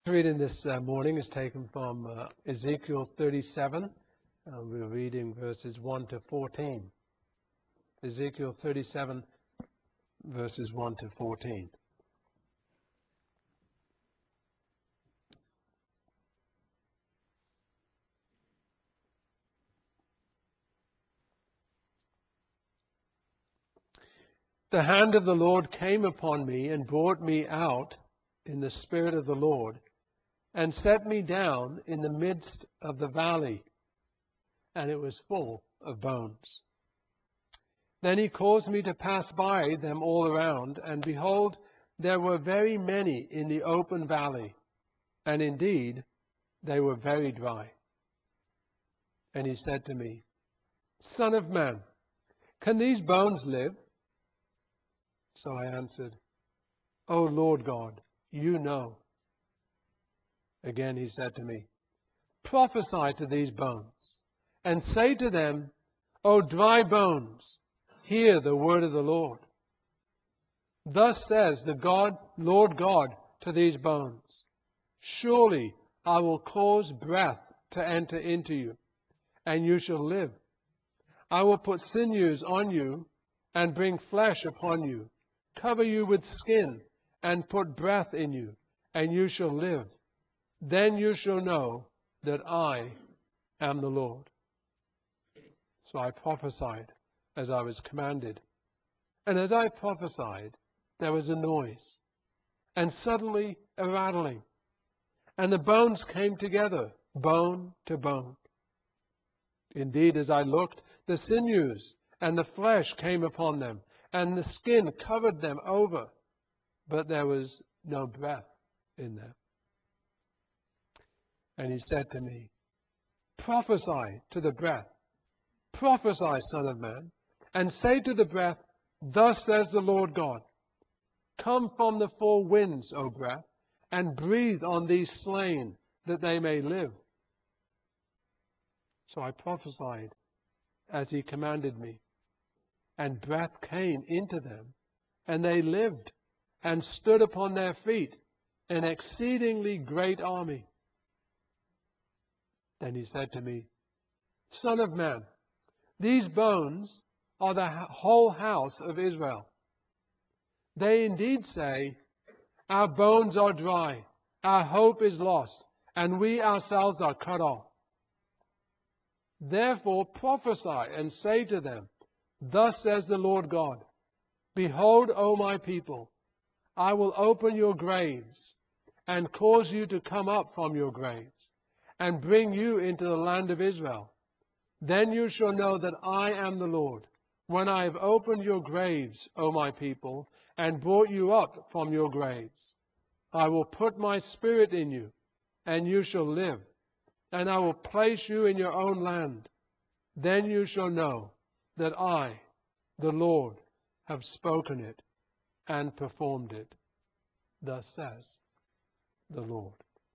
The reading this morning is taken from Ezekiel 37. We're reading verses 1 to 14. Ezekiel 37, verses 1 to 14. The hand of the Lord came upon me and brought me out in the spirit of the Lord, and set me down in the midst of the valley, and it was full of bones. Then he caused me to pass by them all around, and behold, there were very many in the open valley, and indeed they were very dry. And he said to me, Son of man, can these bones live? So I answered, O Lord God, you know. Again he said to me, Prophesy to these bones, and say to them, O dry bones, hear the word of the Lord. Thus says the Lord God to these bones, Surely I will cause breath to enter into you, and you shall live. I will put sinews on you, and bring flesh upon you, cover you with skin, and put breath in you, and you shall live. Then you shall know that I am the Lord. So I prophesied as I was commanded. And as I prophesied, there was a noise, and suddenly a rattling, and the bones came together, bone to bone. Indeed, as I looked, the sinews and the flesh came upon them, and the skin covered them over, but there was no breath in them. And he said to me, Prophesy to the breath. Prophesy, Son of man, and say to the breath, Thus says the Lord God, Come from the four winds, O breath, and breathe on these slain, that they may live. So I prophesied as he commanded me, and breath came into them, and they lived, and stood upon their feet, an exceedingly great army. Then he said to me, Son of man, these bones are the whole house of Israel. They indeed say, Our bones are dry, our hope is lost, and we ourselves are cut off. Therefore prophesy and say to them, Thus says the Lord God, Behold, O my people, I will open your graves, and cause you to come up from your graves, and bring you into the land of Israel. Then you shall know that I am the Lord, when I have opened your graves, O my people, and brought you up from your graves. I will put my spirit in you, and you shall live, and I will place you in your own land. Then you shall know that I, the Lord, have spoken it and performed it. Thus says the Lord.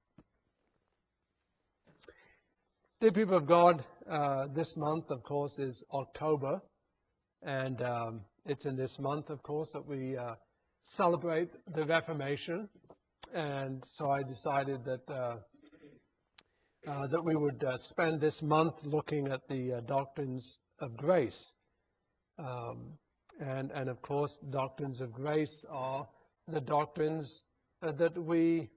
Dear people of God, this month, of course, is October, and it's in this month, of course, that we celebrate the Reformation. And so I decided that we would spend this month looking at the doctrines of grace. And of course, doctrines of grace are the doctrines that we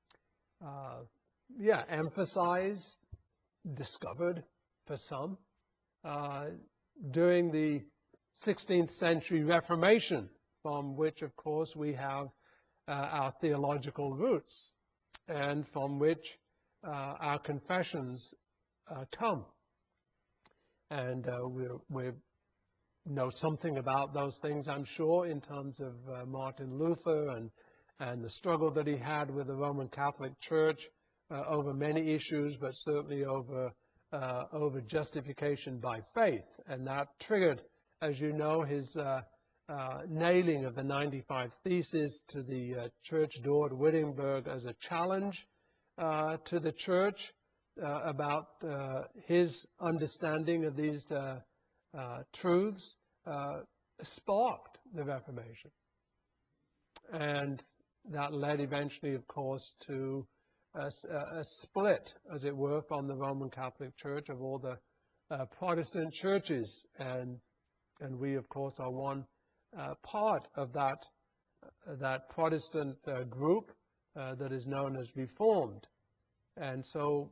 emphasize, discovered for some, during the 16th century Reformation, from which, of course, we have our theological roots, and from which our confessions come. And we know something about those things, I'm sure, in terms of Martin Luther and the struggle that he had with the Roman Catholic Church over many issues, but certainly over justification by faith. And that triggered, as you know, his nailing of the 95 Theses to the church door at Wittenberg as a challenge to the church about his understanding of these truths, sparked the Reformation. And that led eventually, of course, to a split, as it were, from the Roman Catholic Church of all the Protestant churches, and we, of course, are one part of that Protestant group that is known as Reformed. And so,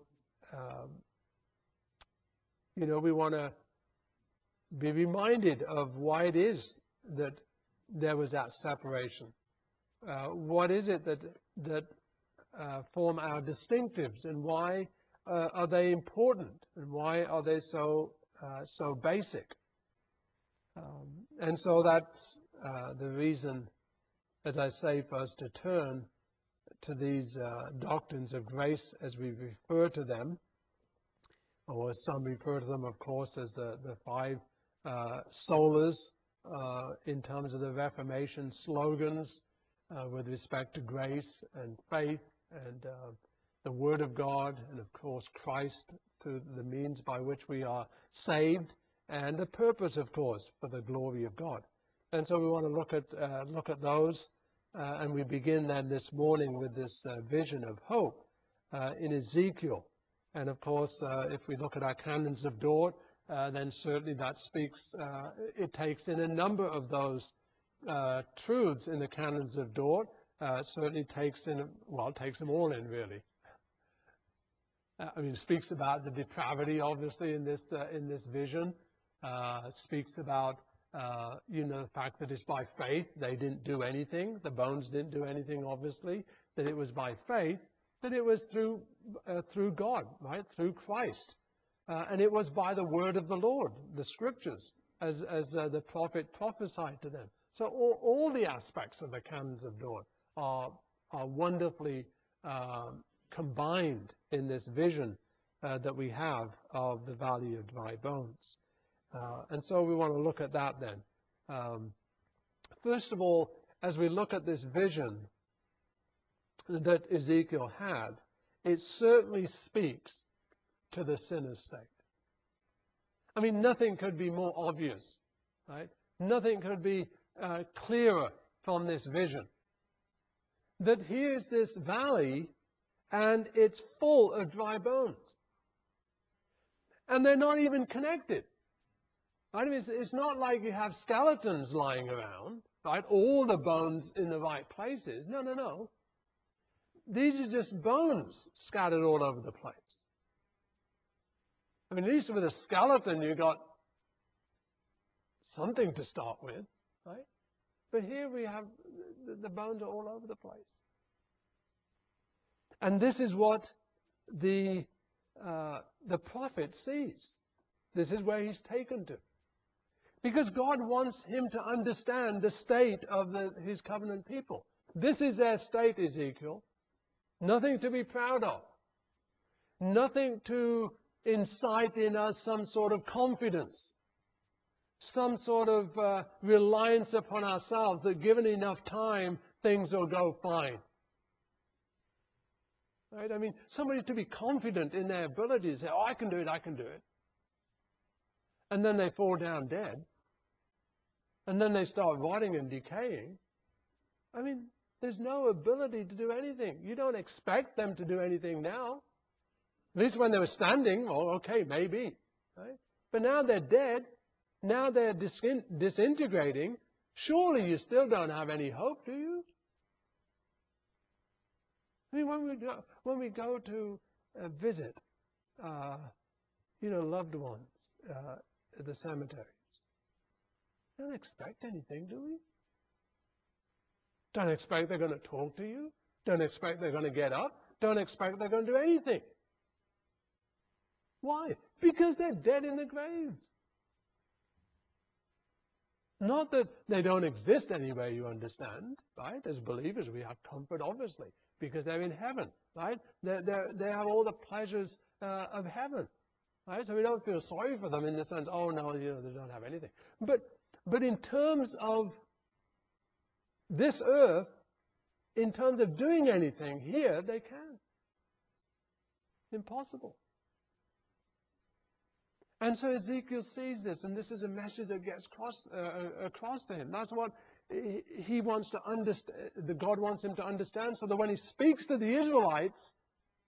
we want to be reminded of why it is that there was that separation. What is it that form our distinctives, and why are they important, and why are they so basic? And so that's the reason, as I say, for us to turn to these doctrines of grace as we refer to them, or as some refer to them, of course, as the five solas in terms of the Reformation slogans with respect to grace and faith and the Word of God, and of course Christ through the means by which we are saved, and the purpose, of course, for the glory of God. And so we want to look at those, and we begin then this morning with this vision of hope in Ezekiel. And of course, if we look at our canons of Dort, then certainly that speaks, it takes in a number of those truths in the canons of Dort, certainly takes them all in, really. It speaks about the depravity, obviously, in this vision. Speaks about, the fact that it's by faith. They didn't do anything. The bones didn't do anything, obviously. That it was by faith. That it was through God, right? Through Christ. And it was by the word of the Lord, the scriptures, as the prophet prophesied to them. So all the aspects of the canons of Dort are wonderfully combined in this vision that we have of the valley of dry bones. And so we want to look at that then. First of all, as we look at this vision that Ezekiel had, it certainly speaks to the sinner's state. Nothing could be more obvious, right? Nothing could be clearer from this vision. That here's this valley, and it's full of dry bones. And they're not even connected. Right? It's not like you have skeletons lying around, right? All the bones in the right places. No. These are just bones scattered all over the place. At least with a skeleton, you got something to start with, right? But here we have the bones are all over the place. And this is what the prophet sees. This is where he's taken to. Because God wants him to understand the state of his covenant people. This is their state, Ezekiel. Nothing to be proud of. Nothing to incite in us some sort of confidence. Some sort of reliance upon ourselves that given enough time, things will go fine. Right? Somebody to be confident in their abilities, say, I can do it. And then they fall down dead. And then they start rotting and decaying. There's no ability to do anything. You don't expect them to do anything now. At least when they were standing, okay, maybe. Right? But now they're dead. Now they're disintegrating. Surely you still don't have any hope, do you? When we go to visit, loved ones at the cemeteries, don't expect anything, do we? Don't expect they're going to talk to you. Don't expect they're going to get up. Don't expect they're going to do anything. Why? Because they're dead in the graves. Not that they don't exist anywhere, you understand, right? As believers, we have comfort, obviously, because they're in heaven, right? They have all the pleasures of heaven, right? So we don't feel sorry for them in the sense, oh no, they don't have anything. But in terms of this earth, in terms of doing anything here, they can. Impossible. And so Ezekiel sees this, and this is a message that gets across to him. That's what he wants to understand, that God wants him to understand, so that when he speaks to the Israelites,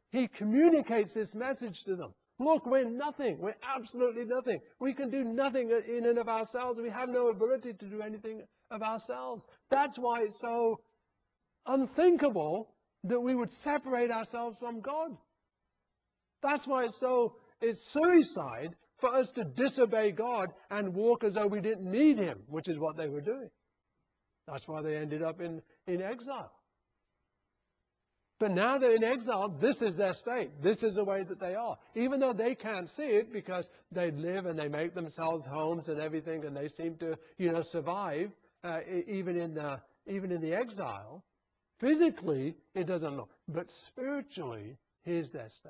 He communicates this message to them. Look, we're nothing. We're absolutely nothing. We can do nothing in and of ourselves. We have no ability to do anything of ourselves. That's why it's so unthinkable that we would separate ourselves from God. That's why it's suicide for us to disobey God and walk as though we didn't need Him, which is what they were doing. That's why they ended up in exile. But now they're in exile, this is their state. This is the way that they are. Even though they can't see it because they live and they make themselves homes and everything, and they seem to, survive even in the exile. Physically, it doesn't look. But spiritually, here's their state.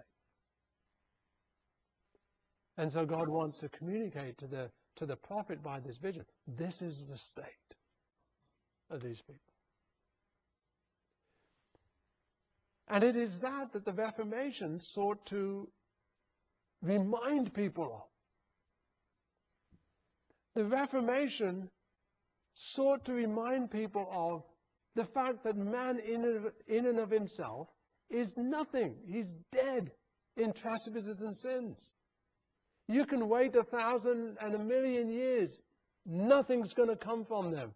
And so God wants to communicate to the prophet by this vision. This is the state of these people. And it is that the Reformation sought to remind people of. The Reformation sought to remind people of the fact that man in and of himself is nothing. He's dead in trespasses and sins. You can wait 1,000 and 1,000,000 years. Nothing's going to come from them.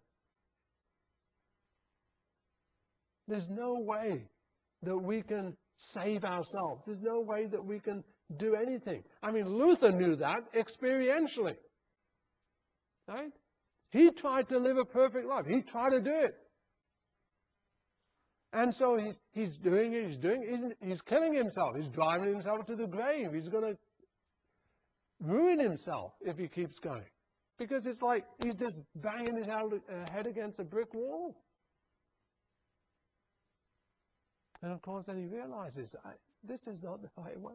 There's no way that we can save ourselves. There's no way that we can do anything. I mean, Luther knew that experientially. Right? He tried to live a perfect life. He tried to do it. And so he's doing it. He's killing himself. He's driving himself to the grave. He's going to ruin himself if he keeps going. Because it's like he's just banging his head against a brick wall. And of course, then he realizes, this is not the right way.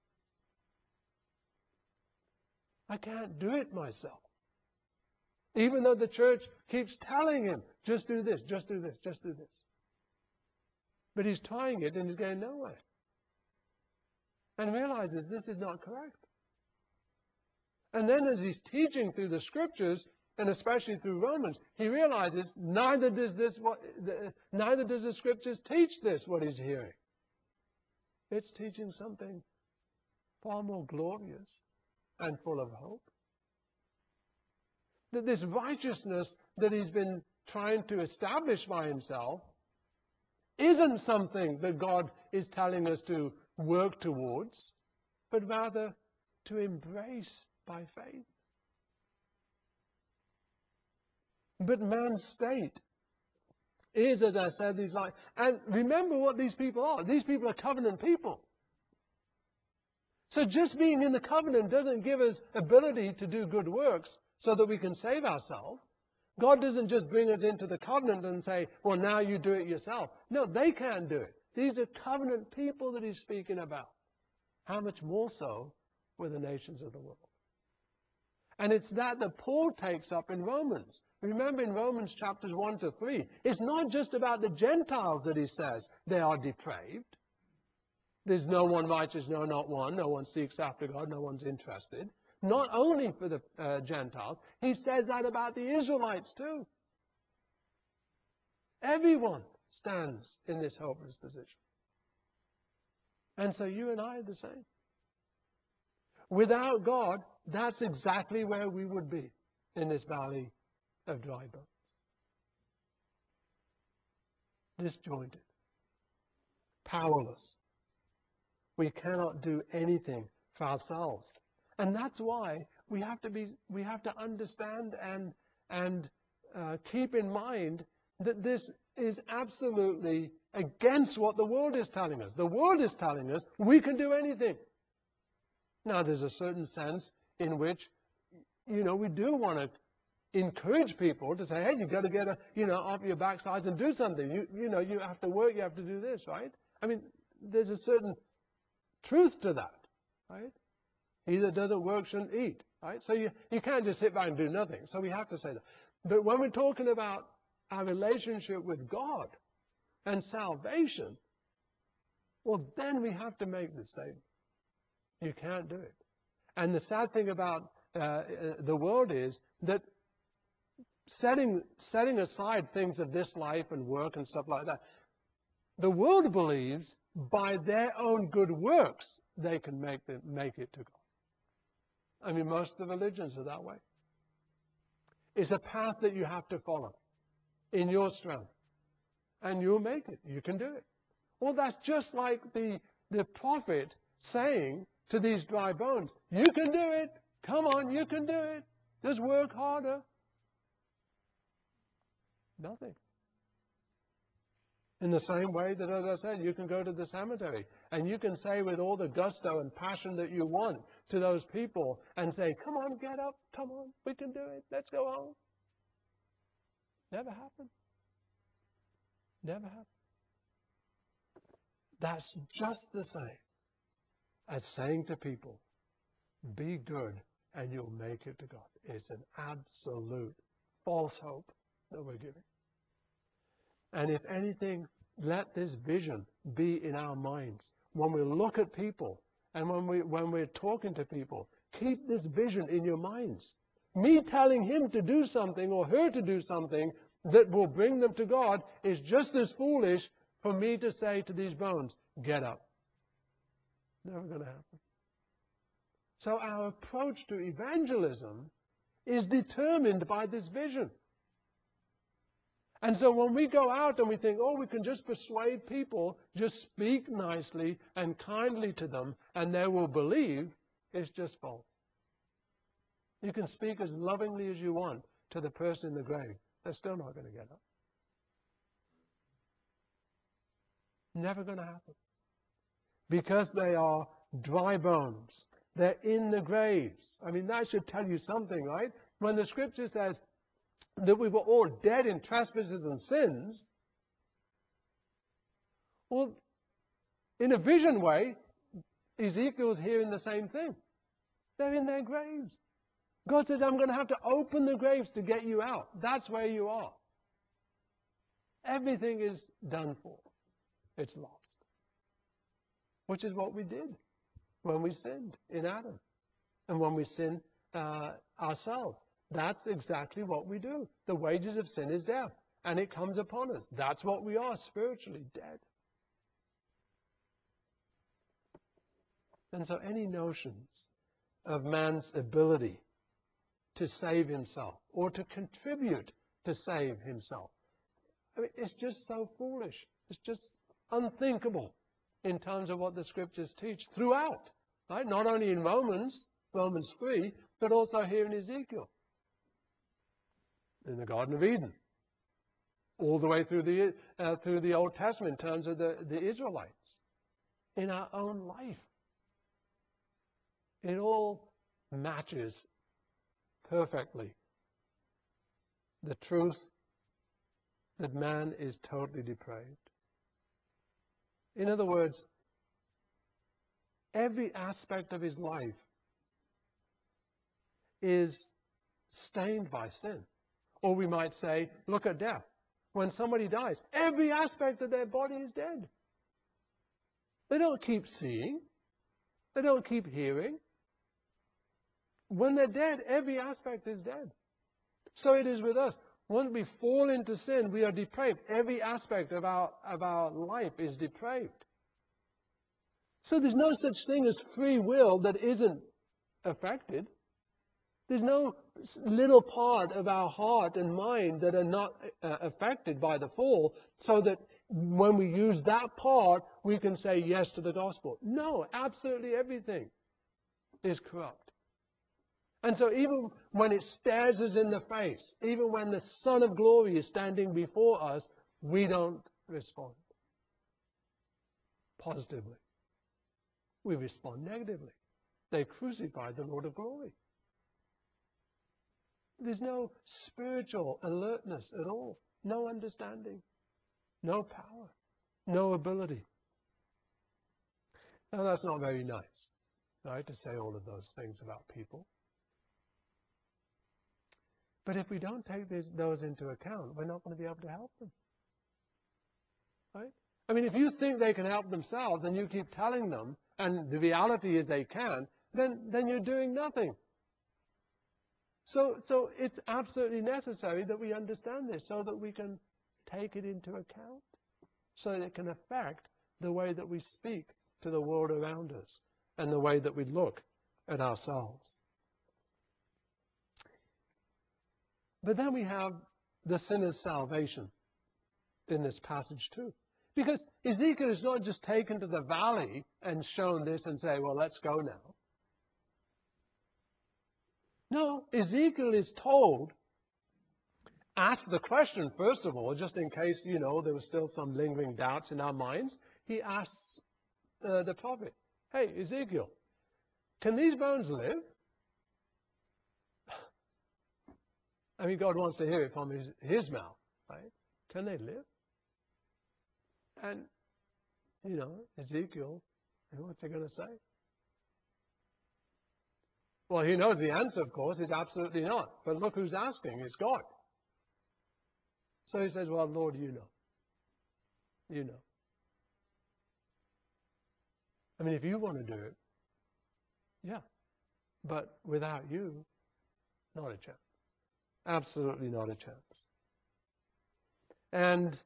I can't do it myself. Even though the church keeps telling him, just do this, just do this, just do this. But he's trying it and he's going nowhere. And realizes this is not correct. And then as he's teaching through the scriptures, and especially through Romans, he realizes neither does the scriptures teach this, what he's hearing. It's teaching something far more glorious and full of hope. That this righteousness that he's been trying to establish by himself isn't something that God is telling us to work towards, but rather to embrace by faith. But man's state is, as I said, these life. And remember what these people are. These people are covenant people. So just being in the covenant doesn't give us ability to do good works so that we can save ourselves. God doesn't just bring us into the covenant and say, well, now you do it yourself. No, they can't do it. These are covenant people that he's speaking about. How much more so with the nations of the world? And it's that Paul takes up in Romans. Remember in Romans chapters 1 to 3, it's not just about the Gentiles that he says they are depraved. There's no one righteous, no, not one. No one seeks after God, no one's interested. Not only for the Gentiles, he says that about the Israelites too. Everyone stands in this hopeless position. And so you and I are the same. Without God, that's exactly where we would be in this valley of dry bones. Disjointed. Powerless. We cannot do anything for ourselves. And that's why we have to understand and keep in mind that this is absolutely against what the world is telling us. The world is telling us we can do anything. Now, there's a certain sense in which, we do want to encourage people to say, hey, you've got to get off your backsides and do something. You have to work, you have to do this, right? I mean, there's a certain truth to that, right? He that doesn't work shouldn't eat, right? So you can't just sit back and do nothing. So we have to say that. But when we're talking about our relationship with God and salvation, well, then we have to make the statement. You can't do it. And the sad thing about the world is that setting aside things of this life and work and stuff like that, The world believes by their own good works they can make it to God. I mean, most of the religions are that way. It's a path that you have to follow in your strength. And you'll make it. You can do it. Well, that's just like the prophet saying to these dry bones, you can do it. Come on, you can do it. Just work harder. Nothing. In the same way that, as I said, you can go to the cemetery and you can say with all the gusto and passion that you want to those people and say, come on, get up, come on, we can do it, let's go on. Never happened. Never happened. That's just the same as saying to people, be good and you'll make it to God. It's an absolute false hope that we're giving. And if anything, let this vision be in our minds. When we look at people and when we're talking to people, keep this vision in your minds. Me telling him to do something or her to do something that will bring them to God is just as foolish for me to say to these bones, get up. Never going to happen. So our approach to evangelism is determined by this vision. And so when we go out and we think, oh, we can just persuade people, just speak nicely and kindly to them, and they will believe, it's just false. You can speak as lovingly as you want to the person in the grave. They're still not going to get up. Never going to happen. Because they are dry bones. They're in the graves. I mean, that should tell you something, right? When the scripture says that we were all dead in trespasses and sins, well, in a vision way, Ezekiel's hearing the same thing. They're in their graves. God says, I'm going to have to open the graves to get you out. That's where you are. Everything is done for. It's lost. Which is what we did when we sinned in Adam. And when we sin ourselves. That's exactly what we do. The wages of sin is death. And it comes upon us. That's what we are, spiritually dead. And so any notions of man's ability to save himself or to contribute to save himself, I mean, it's just so foolish. It's just unthinkable in terms of what the scriptures teach throughout. Right? Not only in Romans 3, but also here in Ezekiel. In the Garden of Eden. All the way through the Old Testament in terms of the Israelites. In our own life. It all matches perfectly the truth that man is totally depraved. In other words, every aspect of his life is stained by sin. Or we might say, look at death. When somebody dies, every aspect of their body is dead. They don't keep seeing. They don't keep hearing. When they're dead, every aspect is dead. So it is with us. When we fall into sin, we are depraved. Every aspect of our life is depraved. So there's no such thing as free will that isn't affected. There's no little part of our heart and mind that are not affected by the fall, so that when we use that part, we can say yes to the gospel. No, absolutely everything is corrupt. And so even when it stares us in the face, even when the Son of Glory is standing before us, we don't respond positively. We respond negatively. They crucified the Lord of Glory. There's no spiritual alertness at all. No understanding. No power. No ability. Now that's not very nice, right, to say all of those things about people. But if we don't take those into account, we're not going to be able to help them. Right? I mean, if you think they can help themselves and you keep telling them, and the reality is they can, then you're doing nothing. So it's absolutely necessary that we understand this so that we can take it into account. so that it can affect the way that we speak to the world around us and the way that we look at ourselves. But then we have the sinner's salvation in this passage too. Because Ezekiel is not just taken to the valley and shown this and say, well, let's go now. No, Ezekiel is told, ask the question, first of all, just in case, there was still some lingering doubts in our minds. He asks the prophet, hey, Ezekiel, can these bones live? I mean, God wants to hear it from his mouth, right? Can they live? And, Ezekiel, what's he going to say? Well, he knows the answer, of course, is absolutely not. But look who's asking, it's God. So he says, well, Lord, you know. You know. I mean, if you want to do it, yeah. But without you, not a chance. Absolutely not a chance. And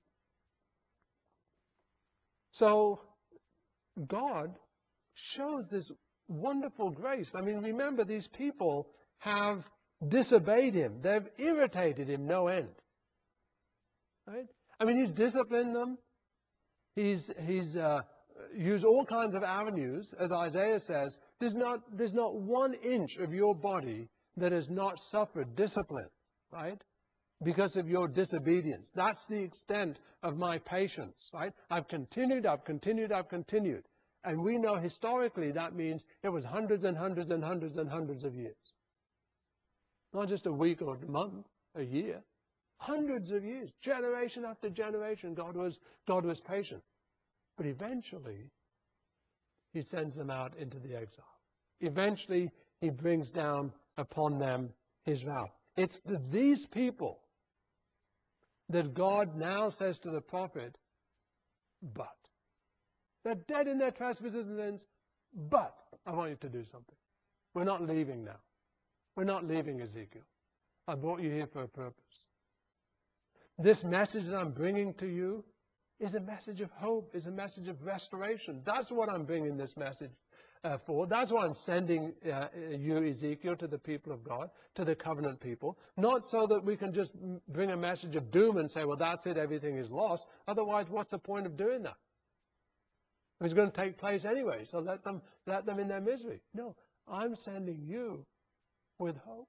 so God shows this wonderful grace. I mean, remember, these people have disobeyed him. They've irritated him no end. Right? I mean, he's disciplined them. He's used all kinds of avenues. As Isaiah says, there's not 1 inch of your body that has not suffered discipline, right? Because of your disobedience. That's the extent of my patience, right? I've continued. And we know historically that means it was hundreds and hundreds and hundreds and hundreds of years. Not just a week or a month, a year. Hundreds of years, generation after generation, God was patient. But eventually, he sends them out into the exile. Eventually, he brings down upon them his wrath. It's these people that God now says to the prophet, but. They're dead in their trespasses and sins, but I want you to do something. We're not leaving now. We're not leaving, Ezekiel. I brought you here for a purpose. This message that I'm bringing to you is a message of hope, is a message of restoration. That's what I'm bringing this message for. That's why I'm sending you, Ezekiel, to the people of God, to the covenant people. Not so that we can just bring a message of doom and say, well, that's it, everything is lost. Otherwise, what's the point of doing that? It's going to take place anyway, so let them in their misery. No, I'm sending you with hope.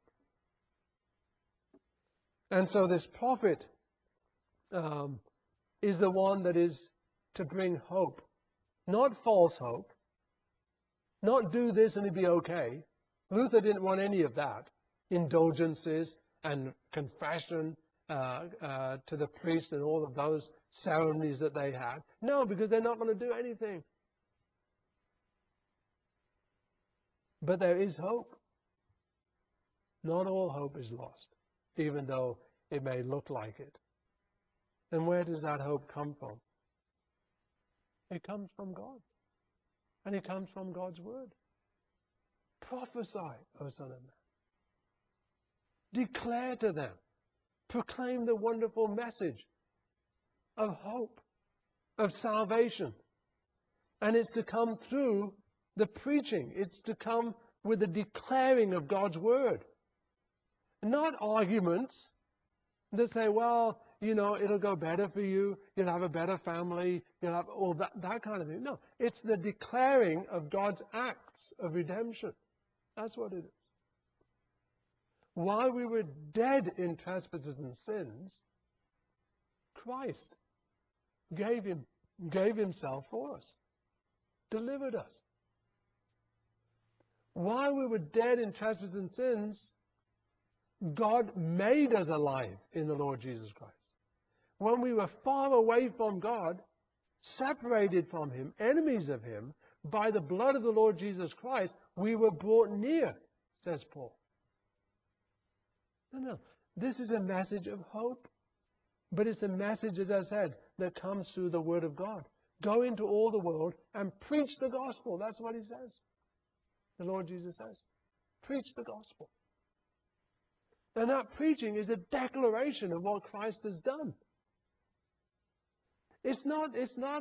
And so this prophet is the one that is to bring hope, not false hope, not do this and it'll be okay. Luther didn't want any of that. Indulgences and confession to the priest and all of those ceremonies that they had. No, because they're not going to do anything. But there is hope. Not all hope is lost, even though it may look like it. And where does that hope come from? It comes from God. And it comes from God's word. Prophesy, O Son of Man. Declare to them. Proclaim the wonderful message of hope, of salvation. And it's to come through the preaching. It's to come with the declaring of God's word. Not arguments that say, well, it'll go better for you. You'll have a better family. You'll have all that kind of thing. No, it's the declaring of God's acts of redemption. That's what it is. While we were dead in trespasses and sins, Christ gave himself for us, delivered us. While we were dead in trespasses and sins, God made us alive in the Lord Jesus Christ. When we were far away from God, separated from him, enemies of him, by the blood of the Lord Jesus Christ, we were brought near, says Paul. No. This is a message of hope. But it's a message, as I said, that comes through the word of God. Go into all the world and preach the gospel. That's what he says. The Lord Jesus says. Preach the gospel. And that preaching is a declaration of what Christ has done. It's not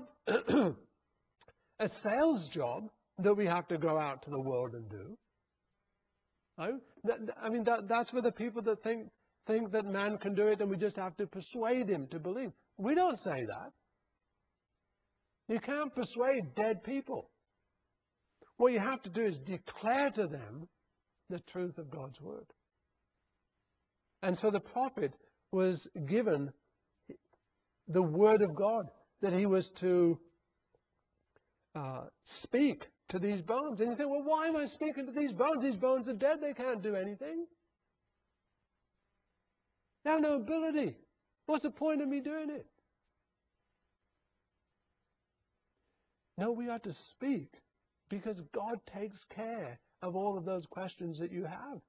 a sales job that we have to go out to the world and do. No? That's for the people that think that man can do it and we just have to persuade him to believe. We don't say that. You can't persuade dead people. What you have to do is declare to them the truth of God's word. And so the prophet was given the word of God, that he was to speak to these bones. And you think, well, why am I speaking to these bones? These bones are dead. They can't do anything. They have no ability. What's the point of me doing it? No, we are to speak because God takes care of all of those questions that you have.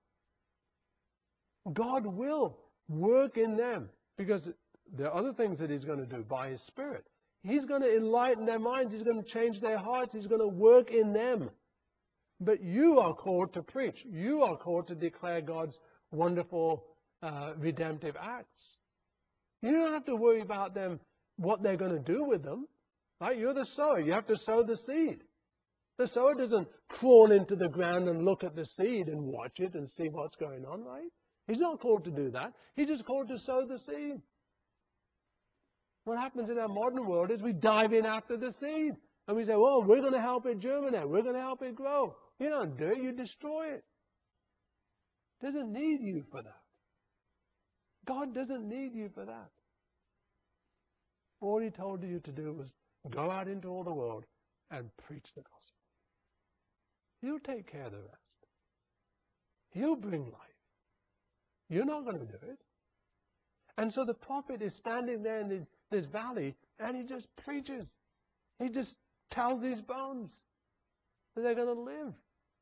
God will work in them because there are other things that he's going to do by his Spirit. He's going to enlighten their minds. He's going to change their hearts. He's going to work in them. But you are called to preach. You are called to declare God's wonderful redemptive acts. You don't have to worry about them, what they're going to do with them. Right? You're the sower. You have to sow the seed. The sower doesn't crawl into the ground and look at the seed and watch it and see what's going on, right? He's not called to do that. He's just called to sow the seed. What happens in our modern world is we dive in after the seed. And we say, well, we're going to help it germinate. We're going to help it grow. You don't do it. You destroy it. Doesn't need you for that. God doesn't need you for that. All he told you to do was go out into all the world and preach the gospel. He'll take care of the rest. He'll bring life. You're not going to do it. And so the prophet is standing there in this valley and he just preaches. He just tells these bones that they're going to live.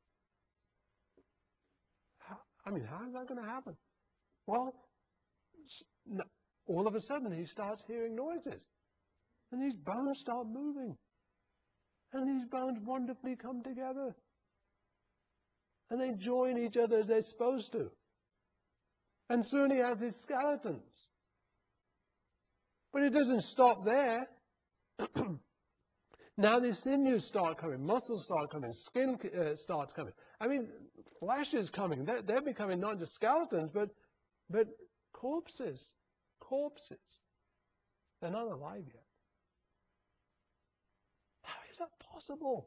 How is that going to happen? Well, all of a sudden he starts hearing noises. And these bones start moving. And these bones wonderfully come together. And they join each other as they're supposed to. And soon he has his skeletons. But it doesn't stop there. Now the sinews start coming, muscles start coming, skin starts coming. Flesh is coming. They're becoming not just skeletons, but corpses. Corpses. They're not alive yet. How is that possible?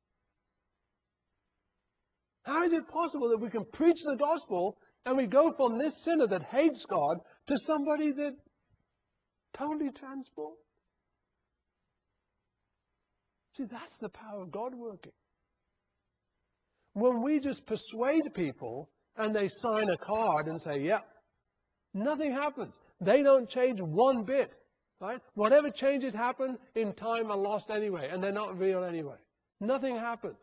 How is it possible that we can preach the gospel and we go from this sinner that hates God to somebody that totally transformed? See, that's the power of God working. When we just persuade people and they sign a card and say, yeah, nothing happens. They don't change one bit. Right? Whatever changes happen in time are lost anyway, and they're not real anyway. Nothing happens.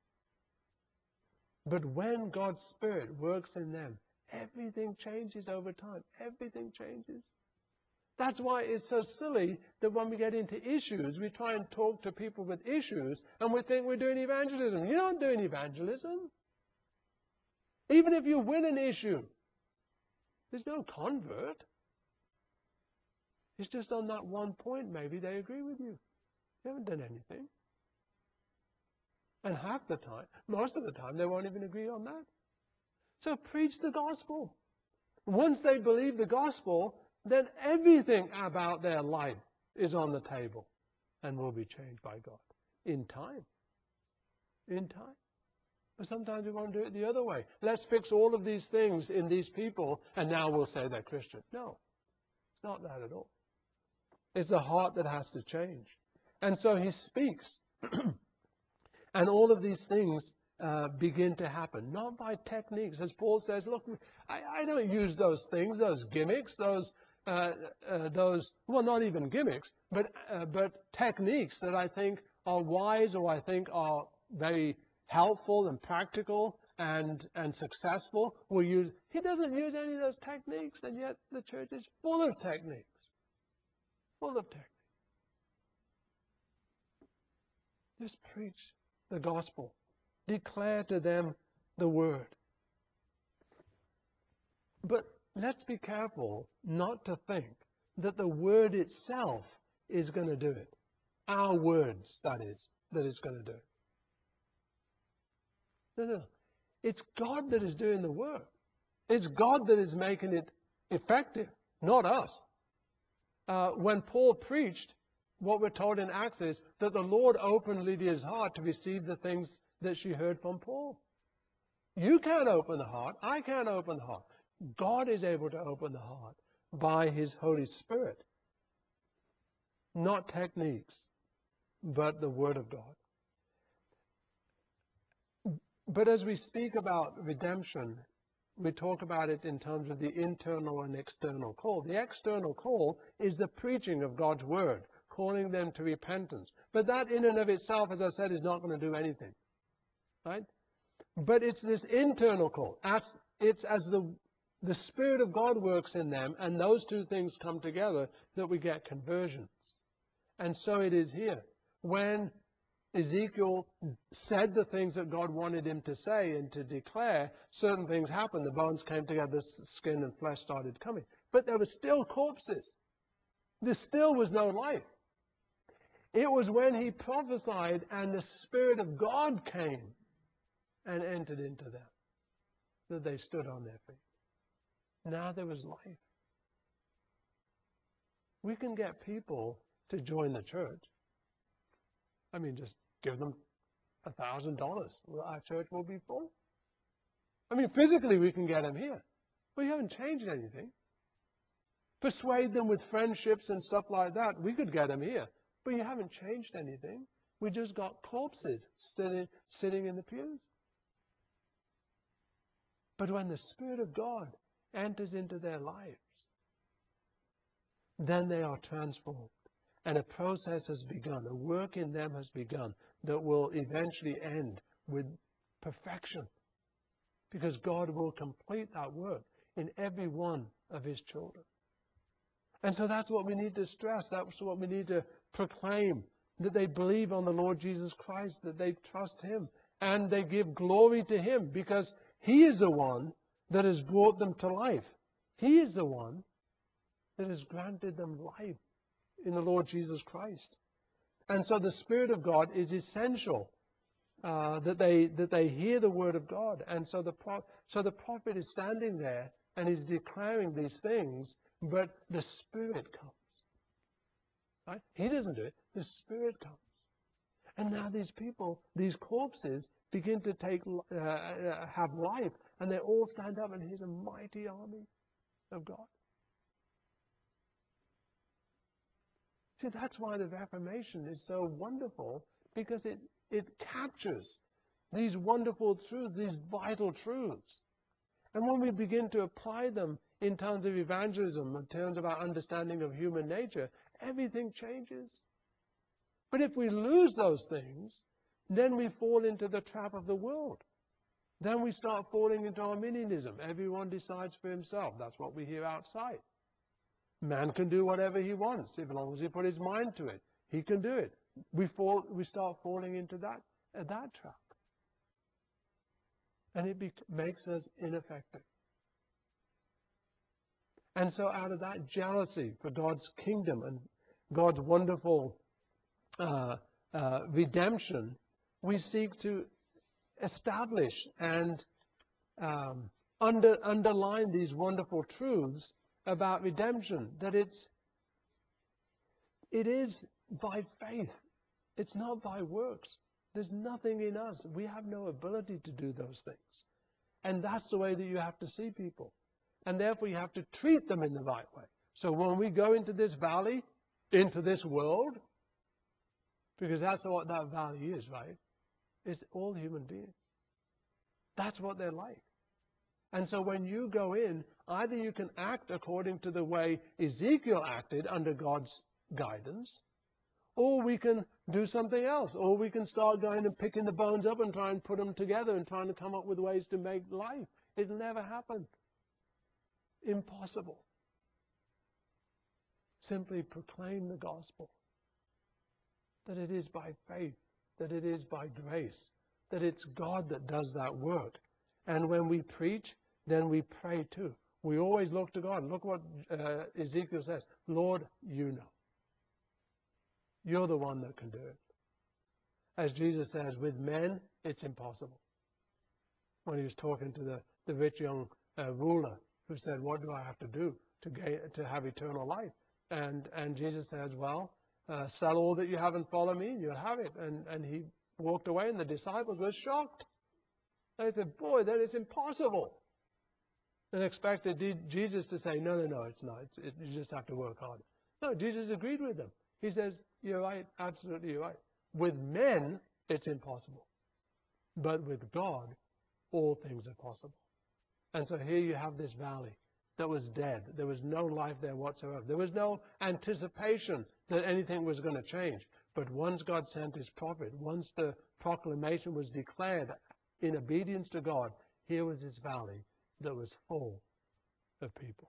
But when God's Spirit works in them, everything changes over time. Everything changes. That's why it's so silly that when we get into issues, we try and talk to people with issues, and we think we're doing evangelism. You're not doing evangelism. Even if you win an issue, there's no convert. It's just on that one point, maybe they agree with you. You haven't done anything. And half the time, most of the time, they won't even agree on that. So preach the gospel. Once they believe the gospel, then everything about their life is on the table and will be changed by God in time. In time. But sometimes we want to do it the other way. Let's fix all of these things in these people and now we'll say they're Christian. No, it's not that at all. It's the heart that has to change. And so he speaks. And all of these things begin to happen, not by techniques. As Paul says, look, I don't use those things, those gimmicks, those not even gimmicks, but techniques that I think are wise or I think are very helpful and practical and successful. He doesn't use any of those techniques, and yet the church is full of techniques. Full of techniques. Just preach the gospel. Declare to them the word. But let's be careful not to think that the word itself is going to do it. Our words, that is going to do it. No. It's God that is doing the work. It's God that is making it effective, not us. When Paul preached, what we're told in Acts is that the Lord opened Lydia's heart to receive the things that she heard from Paul. You can't open the heart. I can't open the heart. God is able to open the heart by His Holy Spirit. Not techniques, but the Word of God. But as we speak about redemption, we talk about it in terms of the internal and external call. The external call is the preaching of God's Word, calling them to repentance. But that in and of itself, as I said, is not going to do anything. Right? But it's this internal call. It's as the Spirit of God works in them, and those two things come together, that we get conversions. And so it is here. When Ezekiel said the things that God wanted him to say and to declare, certain things happened. The bones came together, skin and flesh started coming. But there were still corpses. There still was no life. It was when he prophesied and the Spirit of God came and entered into them that they stood on their feet. Now there was life. We can get people to join the church. I mean, just give them $1,000. Our church will be full. I mean, physically we can get them here. We haven't changed anything. Persuade them with friendships and stuff like that. We could get them here. But you haven't changed anything. We just got corpses sitting in the pews. But when the Spirit of God enters into their lives, then they are transformed. And a process has begun. A work in them has begun that will eventually end with perfection. Because God will complete that work in every one of His children. And so that's what we need to stress. That's what we need to proclaim. That they believe on the Lord Jesus Christ. That they trust Him. And they give glory to Him. Because He is the one that has brought them to life. He is the one that has granted them life in the Lord Jesus Christ. And so the Spirit of God is essential that they hear the Word of God. And so the prophet is standing there and he's declaring these things, but the Spirit comes. Right? He doesn't do it. The Spirit comes. And now these people, these corpses, begin to have life, and they all stand up, and here's a mighty army of God. See, that's why the Reformation is so wonderful, because it captures these wonderful truths, these vital truths. And when we begin to apply them in terms of evangelism, in terms of our understanding of human nature, everything changes. But if we lose those things, then we fall into the trap of the world. Then we start falling into Arminianism. Everyone decides for himself. That's what we hear outside. Man can do whatever he wants, as long as he put his mind to it. He can do it. We start falling into that trap. And it makes us ineffective. And so out of that jealousy for God's kingdom and God's wonderful redemption, we seek to establish and underline these wonderful truths about redemption, that it is by faith. It's not by works. There's nothing in us. We have no ability to do those things. And that's the way that you have to see people. And therefore you have to treat them in the right way. So when we go into this valley, into this world, because that's what that valley is, right? It's all human beings. That's what they're like. And so when you go in, either you can act according to the way Ezekiel acted under God's guidance, or we can do something else, or we can start going and picking the bones up and try and put them together and trying to come up with ways to make life. It'll never happen. Impossible. Simply proclaim the gospel. That it is by faith, that it is by grace, that it's God that does that work. And when we preach, then we pray too. We always look to God. Look what Ezekiel says. Lord, you know. You're the one that can do it. As Jesus says, with men, it's impossible. When he was talking to the rich young ruler who said, what do I have to do to have eternal life? And Jesus says, well, sell all that you have and follow me and you'll have it. And he walked away and the disciples were shocked. They said, boy, that is impossible. And expected Jesus to say, no, it's not. You just have to work hard. No, Jesus agreed with them. He says, you're right, absolutely you're right. With men, it's impossible. But with God, all things are possible. And so here you have this valley that was dead. There was no life there whatsoever. There was no anticipation that anything was going to change. But once God sent his prophet, once the proclamation was declared in obedience to God, here was this valley that was full of people.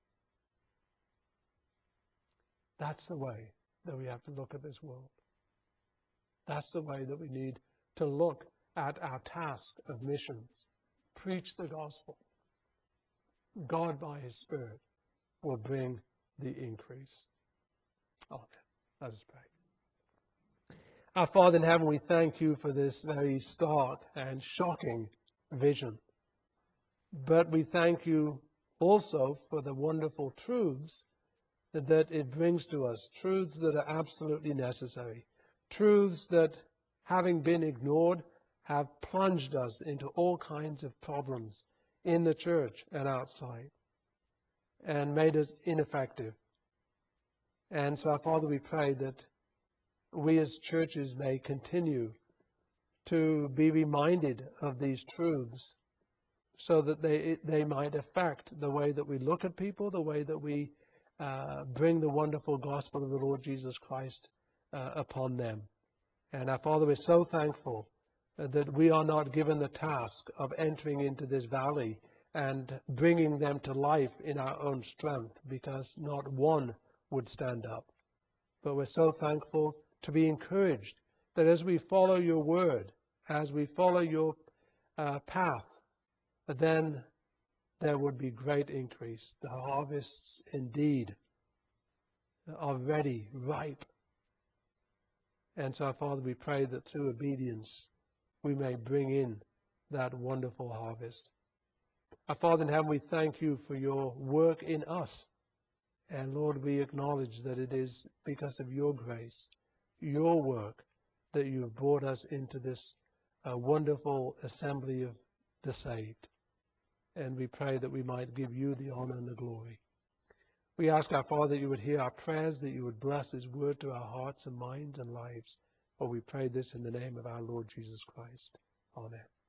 That's the way that we have to look at this world. That's the way that we need to look at our task of missions. Preach the gospel. God, by his Spirit, will bring the increase. Amen. Let us pray. Our Father in heaven, we thank you for this very stark and shocking vision. But we thank you also for the wonderful truths that it brings to us, truths that are absolutely necessary, truths that, having been ignored, have plunged us into all kinds of problems in the church and outside and made us ineffective. And so, Father, we pray that we as churches may continue to be reminded of these truths so that they might affect the way that we look at people, the way that we bring the wonderful gospel of the Lord Jesus Christ upon them. And our Father, we're so thankful that we are not given the task of entering into this valley and bringing them to life in our own strength, because not one would stand up. But we're so thankful to be encouraged that as we follow your word, as we follow your path, then there would be great increase. The harvests indeed are ready, ripe. And so, Father, we pray that through obedience we may bring in that wonderful harvest. Our Father in heaven, we thank you for your work in us. And Lord, we acknowledge that it is because of your grace, your work, that you have brought us into this wonderful assembly of the saved. And we pray that we might give you the honor and the glory. We ask our Father that you would hear our prayers, that you would bless his word to our hearts and minds and lives. For we pray this in the name of our Lord Jesus Christ. Amen.